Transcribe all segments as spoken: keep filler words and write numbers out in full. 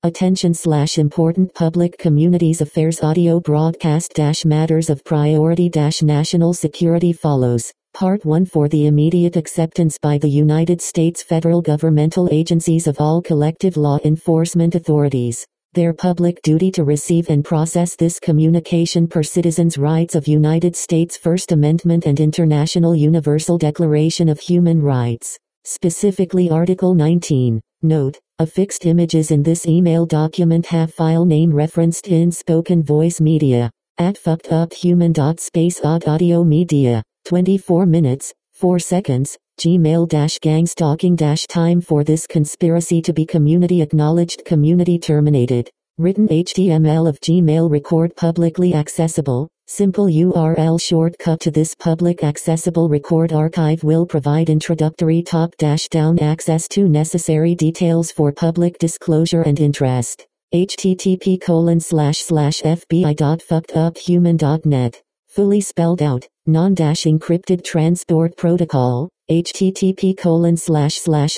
Attention slash important public communities affairs audio broadcast dash matters of priority dash national security follows. Part one For the immediate acceptance by the United States federal governmental agencies of all collective law enforcement authorities. Their public duty to receive and process this communication per citizens' rights of United States First Amendment and International Universal Declaration of Human Rights. Specifically Article nineteen. Note: affixed images in this email document have file name referenced in Spoken Voice Media at fuckeduphuman.space odd audio media. twenty-four minutes, four seconds, Gmail-gangstalking-time for this conspiracy to be community acknowledged community terminated. Written H T M L of Gmail record publicly accessible. Simple U R L shortcut to this public accessible record archive will provide introductory top-down access to necessary details for public disclosure and interest. http colon slash slash fbi.fuckeduphuman.net. Fully spelled out, non-encrypted transport protocol, http colon slash slash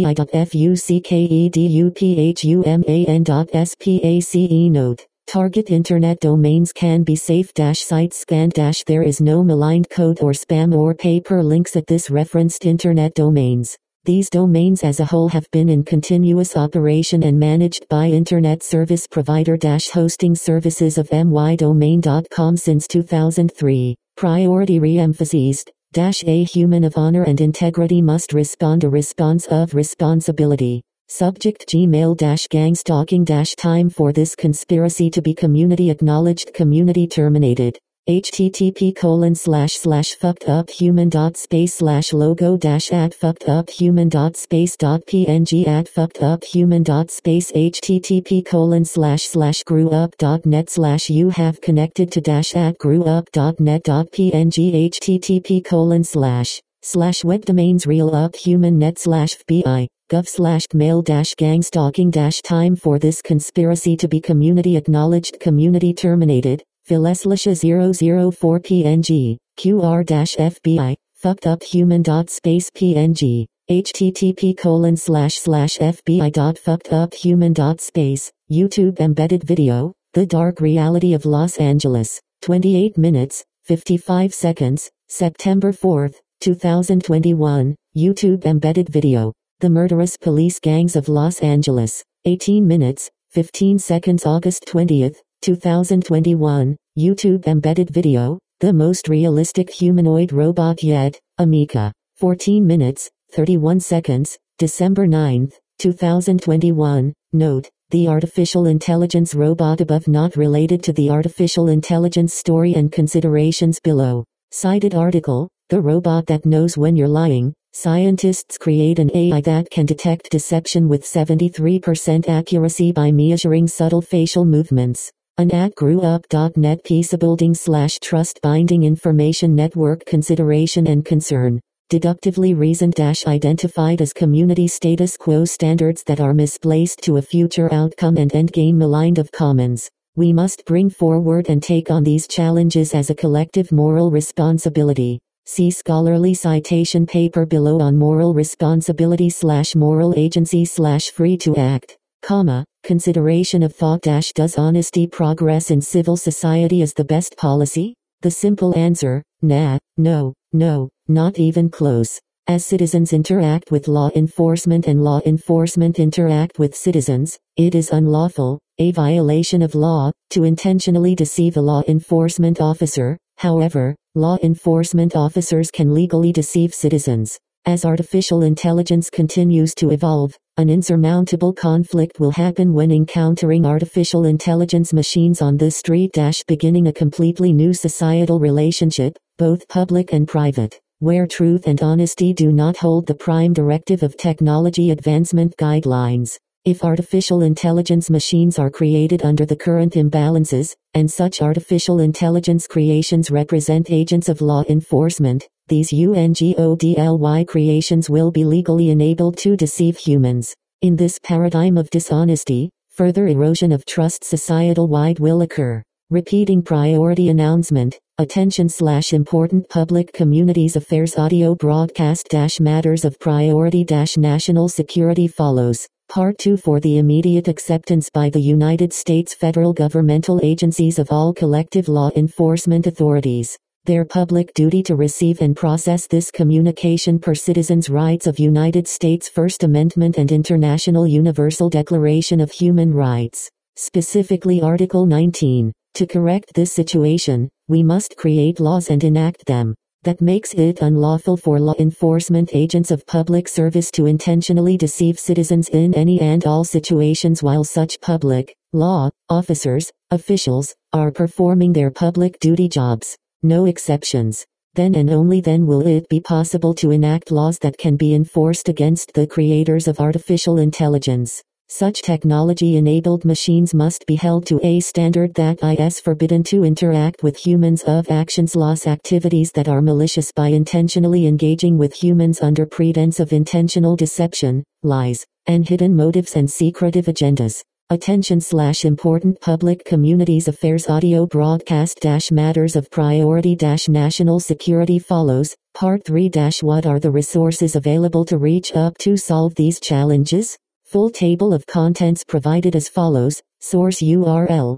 fbi.fuckeduphuman.space. Note: target internet domains can be safe-site scanned. There is no maligned code or spam or paper links at this referenced internet domains. These domains as a whole have been in continuous operation and managed by Internet Service Provider-Hosting Services of m y domain dot com since two thousand three. Priority re-emphasized. A human of honor and integrity must respond a response of responsibility. Subject Gmail-gangstalking-time for this conspiracy to be community acknowledged community terminated. http colon slash slash fuckeduphuman.space slash logo dash at fuckeduphuman.space.png at fuckeduphuman.space http colon slash slash grewup.net slash you have connected to dash at grewup.net.png http colon slash slash web domains realuphuman.net slash fbi gov slash mail dash gangstalking dash time for this conspiracy to be community acknowledged community terminated. Phileslisha zero zero four P N G, Q R-F B I, fuckeduphuman.space P N G, http colon slash slash fbi.fuckeduphuman.space, YouTube embedded video, The Dark Reality of Los Angeles, twenty-eight minutes, fifty-five seconds, September fourth, two thousand twenty-one, YouTube embedded video, The Murderous Police Gangs of Los Angeles, eighteen minutes, fifteen seconds August twentieth, two thousand twenty-one, YouTube embedded video, The Most Realistic Humanoid Robot Yet, Amica, fourteen minutes, thirty-one seconds, December ninth, two thousand twenty-one, note: the artificial intelligence robot above not related to the artificial intelligence story and considerations below. Cited article: the robot that knows when you're lying. Scientists create an A I that can detect deception with seventy-three percent accuracy by measuring subtle facial movements. An at grewup.net peacebuilding slash trust binding information network consideration and concern. Deductively reasoned dash identified as community status quo standards that are misplaced to a future outcome and endgame maligned of commons. We must bring forward and take on these challenges as a collective moral responsibility. See scholarly citation paper below on moral responsibility slash moral agency slash free to act, comma, consideration of thought dash does honesty progress in civil society as the best policy? The simple answer, nah, no, no, not even close. As citizens interact with law enforcement and law enforcement interact with citizens, it is unlawful, a violation of law, to intentionally deceive a law enforcement officer. However, law enforcement officers can legally deceive citizens. As artificial intelligence continues to evolve, an insurmountable conflict will happen when encountering artificial intelligence machines on the street, beginning a completely new societal relationship, both public and private, where truth and honesty do not hold the prime directive of technology advancement guidelines. If artificial intelligence machines are created under the current imbalances, and such artificial intelligence creations represent agents of law enforcement, these ungodly creations will be legally enabled to deceive humans. In this paradigm of dishonesty, further erosion of trust societal-wide will occur. Repeating priority announcement, attention slash important public communities affairs audio broadcast dash matters of priority dash national security follows. Part two For the immediate acceptance by the United States federal governmental agencies of all collective law enforcement authorities, their public duty to receive and process this communication per citizens' rights of United States First Amendment and International Universal Declaration of Human Rights, specifically Article nineteen. To correct this situation, we must create laws and enact them. That makes it unlawful for law enforcement agents of public service to intentionally deceive citizens in any and all situations while such public law officers, officials, are performing their public duty jobs. No exceptions. Then and only then will it be possible to enact laws that can be enforced against the creators of artificial intelligence. Such technology-enabled machines must be held to a standard that is forbidden to interact with humans of actions loss activities that are malicious by intentionally engaging with humans under pretense of intentional deception, lies, and hidden motives and secretive agendas. Attention slash important public communities affairs audio broadcast dash matters of priority dash national security follows. Part three dash What are the resources available to reach up to solve these challenges? Full table of contents provided as follows. Source U R L,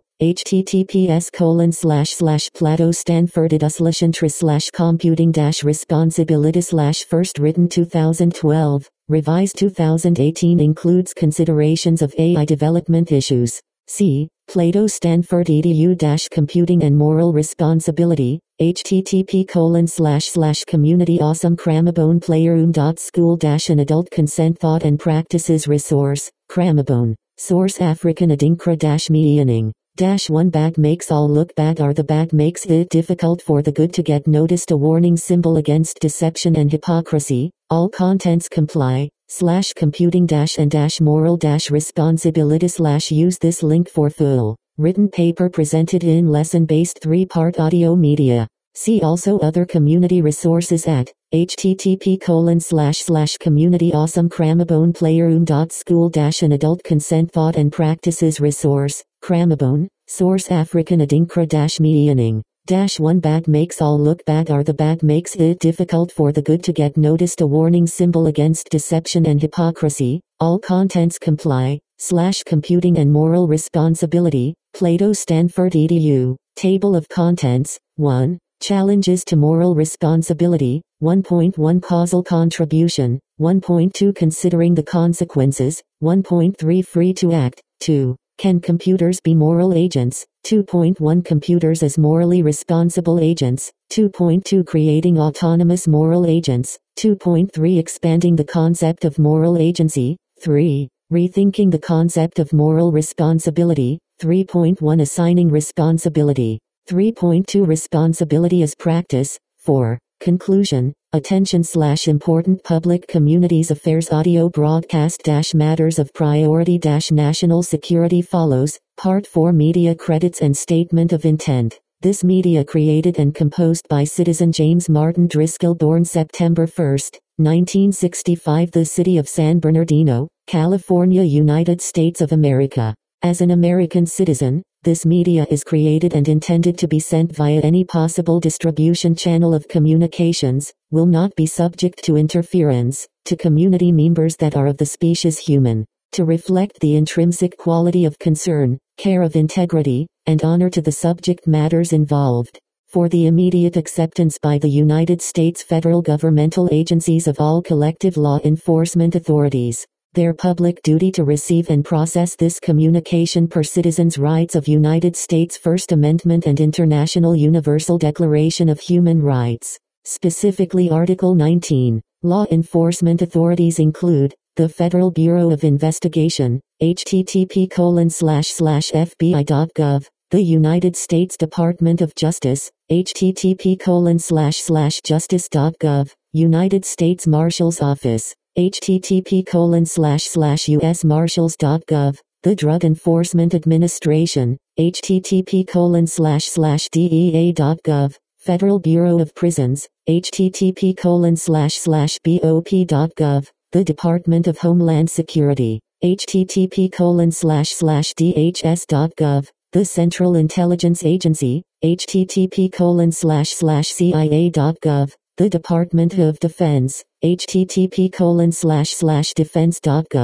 https colon slash slash plato stanford eduslicentris slash computing dash responsibility slash first written two thousand twelve, revised two thousand eighteen includes considerations of A I development issues. C. Plato Stanford edu dash computing and moral responsibility, http colon slash slash community awesome cramabone playroom dot school dash an adult consent thought and practices resource, cramabone, source African adinkra dash meaning. Dash one bad makes all look bad are the bad makes it difficult for the good to get noticed a warning symbol against deception and hypocrisy, all contents comply, slash computing dash and dash moral dash responsibility slash use this link for full, written paper presented in lesson-based three-part audio media. See also other community resources at http colon slash slash community awesome cramabone playroom dot school dash an adult consent thought and practices resource, cramabone, source African adinkra dash meaning. Dash one bad makes all look bad are the bad makes it difficult for the good to get noticed a warning symbol against deception and hypocrisy, all contents comply, slash computing and moral responsibility, Plato Stanford edu, table of contents, one. Challenges to moral responsibility, one point one Causal contribution, one point two Considering the consequences, one point three Free to act, two. Can computers be moral agents, two point one Computers as morally responsible agents, two point two Creating autonomous moral agents, two point three Expanding the concept of moral agency, three. Rethinking the concept of moral responsibility, three point one Assigning responsibility, three point two Responsibility as practice, four. Conclusion, attention slash important public communities affairs audio broadcast dash matters of priority dash national security follows, part four Media credits and statement of intent. This media created and composed by citizen James Martin Driscoll born September first, nineteen sixty-five the city of San Bernardino, California, United States of America. As an American citizen, this media is created and intended to be sent via any possible distribution channel of communications, will not be subject to interference, to community members that are of the species human, to reflect the intrinsic quality of concern, care of integrity, and honor to the subject matters involved. For the immediate acceptance by the United States federal governmental agencies of all collective law enforcement authorities, their public duty to receive and process this communication per citizens' rights of United States First Amendment and International Universal Declaration of Human Rights. Specifically Article nineteen. Law enforcement authorities include the Federal Bureau of Investigation, http colon slash slash fbi dot gov, the United States Department of Justice, http colon slash slash justice dot gov, United States Marshal's Office, http colon slash slash us marshals dot gov, the Drug Enforcement Administration, http colon slash slash dea dot gov, Federal Bureau of Prisons, http colon slash slash bop dot gov, the Department of Homeland Security, http colon slash slash dhs dot gov, the Central Intelligence Agency, http colon slash slash cia dot gov, the Department of Defense, http colon slash slash defense dot gov.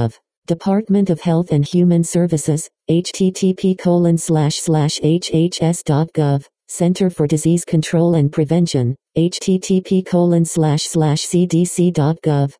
Department of Health and Human Services, http colon slash slash hhs.gov, Center for Disease Control and Prevention, http colon slash slash cdc.gov,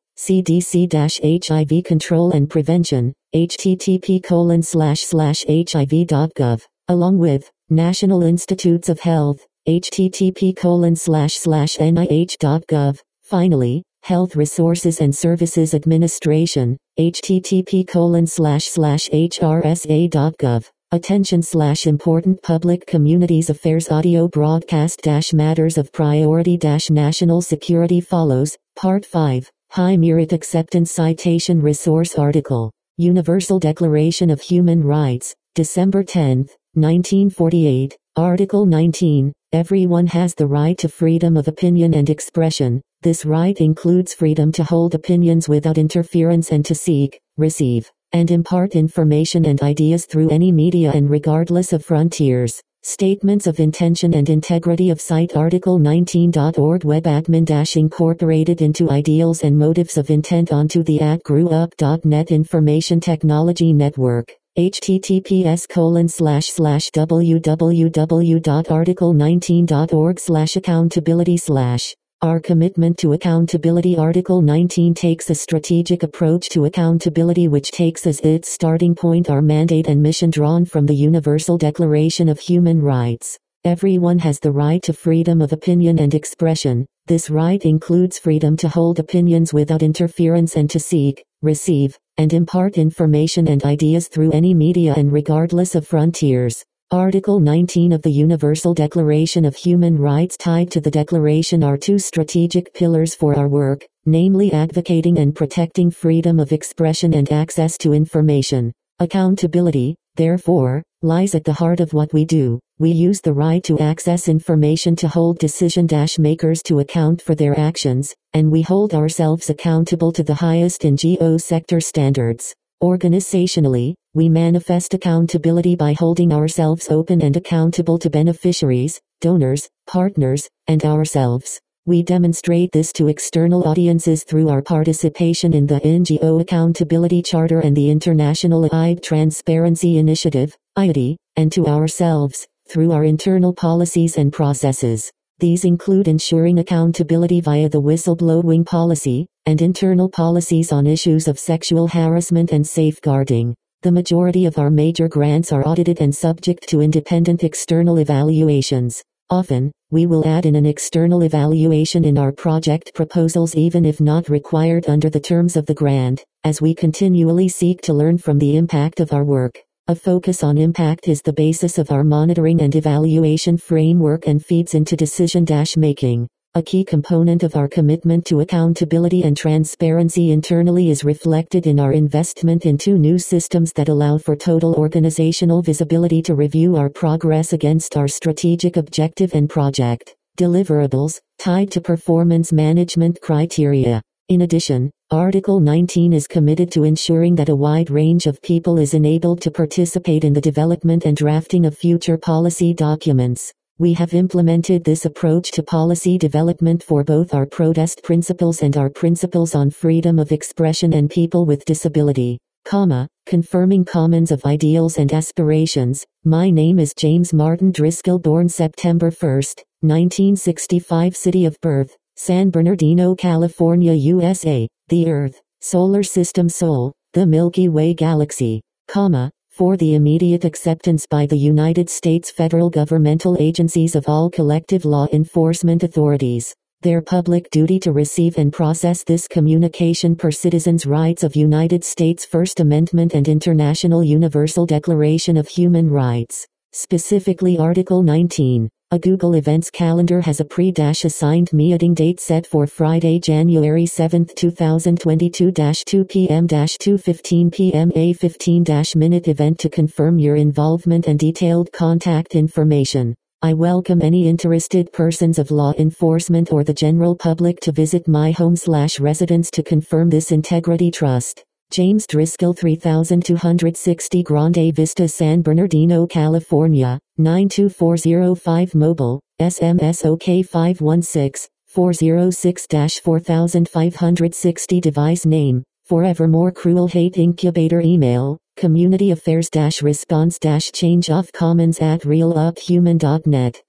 cdc-hiv control and prevention, http colon slash slash hiv.gov, along with National Institutes of Health, http colon slash slash nih.gov. Finally, Health Resources and Services Administration, http colon slash slash hrsa.gov. Attention slash important public communities affairs audio broadcast dash matters of priority dash national security follows. Part five. High Merit Acceptance Citation Resource Article. Universal Declaration of Human Rights, December tenth, nineteen forty-eight. Article nineteen. Everyone has the right to freedom of opinion and expression. This right includes freedom to hold opinions without interference and to seek, receive, and impart information and ideas through any media and regardless of frontiers. Statements of intention and integrity of site article nineteen dot org webadmin dash incorporated into ideals and motives of intent onto the at grew up dot net information technology network. https colon slash slash www dot article nineteen dot org slash accountability slash. Our commitment to accountability. Article nineteen takes a strategic approach to accountability which takes as its starting point our mandate and mission drawn from the Universal Declaration of Human Rights. Everyone has the right to freedom of opinion and expression. This right includes freedom to hold opinions without interference and to seek, receive, and impart information and ideas through any media and regardless of frontiers. Article nineteen of the Universal Declaration of Human Rights tied to the Declaration are two strategic pillars for our work, namely advocating and protecting freedom of expression and access to information. Accountability, therefore, lies at the heart of what we do. We use the right to access information to hold decision-makers to account for their actions, and we hold ourselves accountable to the highest N G O sector standards. Organizationally, we manifest accountability by holding ourselves open and accountable to beneficiaries, donors, partners, and ourselves. We demonstrate this to external audiences through our participation in the N G O Accountability Charter and the International I B Transparency Initiative, I T I, and to ourselves, through our internal policies and processes. These include ensuring accountability via the whistleblowing policy, and internal policies on issues of sexual harassment and safeguarding. The majority of our major grants are audited and subject to independent external evaluations. Often, we will add in an external evaluation in our project proposals even if not required under the terms of the grant, as we continually seek to learn from the impact of our work. A focus on impact is the basis of our monitoring and evaluation framework and feeds into decision-making. A key component of our commitment to accountability and transparency internally is reflected in our investment in two new systems that allow for total organizational visibility to review our progress against our strategic objective and project deliverables, tied to performance management criteria. In addition, Article nineteen is committed to ensuring that a wide range of people is enabled to participate in the development and drafting of future policy documents. We have implemented this approach to policy development for both our protest principles and our principles on freedom of expression and people with disability. Comma, confirming commons of ideals and aspirations. My name is James Martin Driscoll, born September first, nineteen sixty-five, city of birth, San Bernardino, California, U S A. The Earth, Solar System Sol, the Milky Way Galaxy, comma, for the immediate acceptance by the United States federal governmental agencies of all collective law enforcement authorities. Their public duty to receive and process this communication per citizens' rights of United States First Amendment and International Universal Declaration of Human Rights. Specifically Article nineteen. A Google Events calendar has a pre-assigned meeting date set for Friday, January seventh, two thousand twenty-two, two p m two fifteen p m A fifteen minute event to confirm your involvement and detailed contact information. I welcome any interested persons of law enforcement or the general public to visit my home slash residence to confirm this integrity trust. James Driscoll, three thousand two hundred sixty Grande Vista, San Bernardino, California, nine two four zero five. Mobile, S M S O K five one six, four zero six, four five sixty. Device name, Forevermore Cruel Hate Incubator email, community affairs response change of commons at realuphuman dot net.